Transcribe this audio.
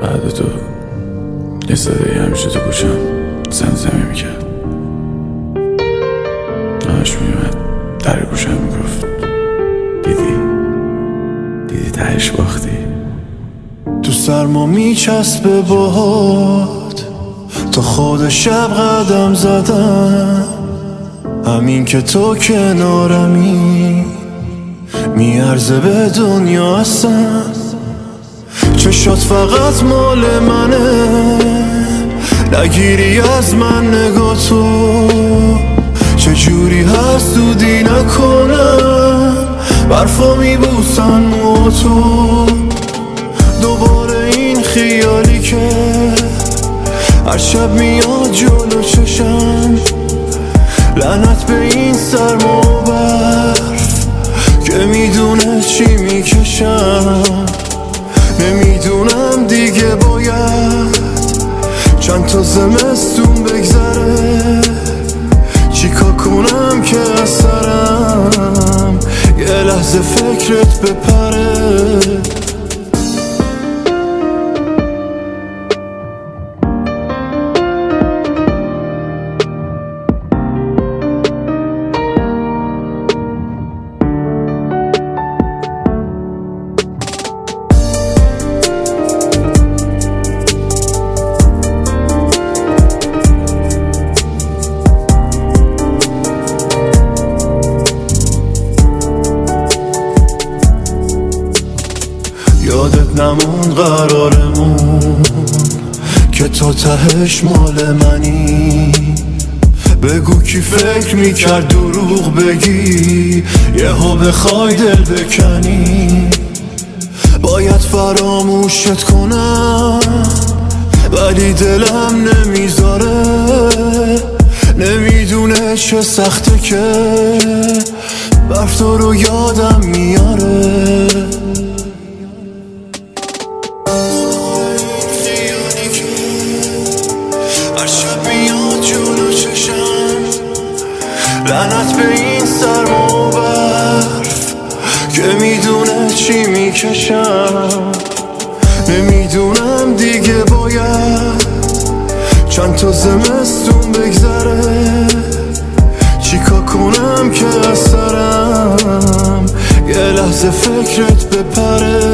بعد تو یه صدایی همیشه تو گوشم زمزمه میکرد، همش میومد در گوشم میگفت دیدی تهش باختی. تو سرما میچسبه باد تا خود شب قدم زدم، همین که تو کنارمی میارزه به دنیا هستم. چشات فقط مال منه، نگیری از من نگاه تو، چجوری حسودی نکنم، برفا میبوسن مو تو. دوباره این خیالی که هر شب میاد جلو چشم، لعنت به این سرما و برف که میدونه چی میکشم. نمیدونم دیگه باید چند تا زمستون بگذره، چیکار کنم که از سرم یه لحظه فکرت بپره. یادت نمون قرارمون که تا تهش مال منی. بگو کی فکر میکرد دروغ بگی، یهو بخوای دل بکنی. باید فراموشت کنم ولی دلم نمیذاره، نمیدونه چه سخته که برف تو رو یادم میاره. هر شب میاد جلو چشم، لعنت به این سرما و برف که میدونه چی میکشم. نمیدونم دیگه باید چند تا زمستون بگذره، چیکار کنم که از سرم یه لحظه فکرت بپره.